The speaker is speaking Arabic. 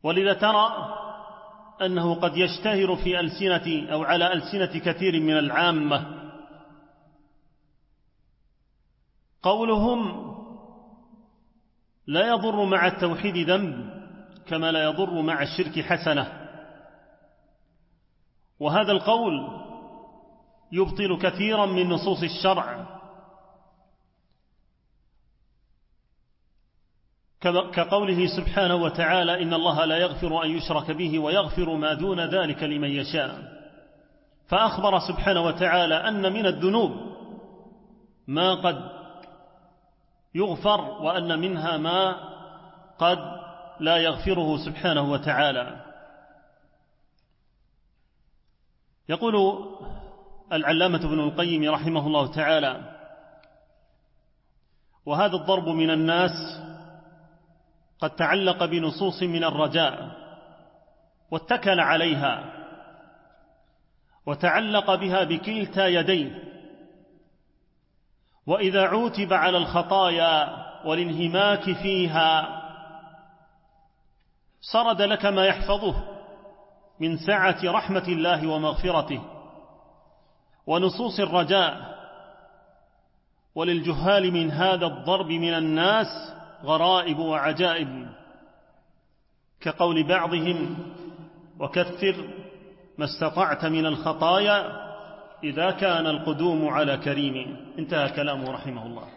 ولذا ترى أنه قد يشتهر في ألسنة أو على ألسنة كثير من العامة قولهم: لا يضر مع التوحيد ذنب كما لا يضر مع الشرك حسنة. وهذا القول يبطل كثيرا من نصوص الشرع، كقوله سبحانه وتعالى: إن الله لا يغفر أن يشرك به ويغفر ما دون ذلك لمن يشاء. فأخبر سبحانه وتعالى أن من الذنوب ما قد يغفر وأن منها ما قد لا يغفره سبحانه وتعالى. يقول العلامة ابن القيم رحمه الله تعالى: وهذا الضرب من الناس قد تعلق بنصوص من الرجاء واتكل عليها وتعلق بها بكلتا يديه، وإذا عوتب على الخطايا والانهماك فيها سرد لك ما يحفظه من سعة رحمة الله ومغفرته ونصوص الرجاء. وللجهال من هذا الضرب من الناس غرائب وعجائب، كقول بعضهم: وكثر ما استطعت من الخطايا إذا كان القدوم على كريم. انتهى كلامه رحمه الله.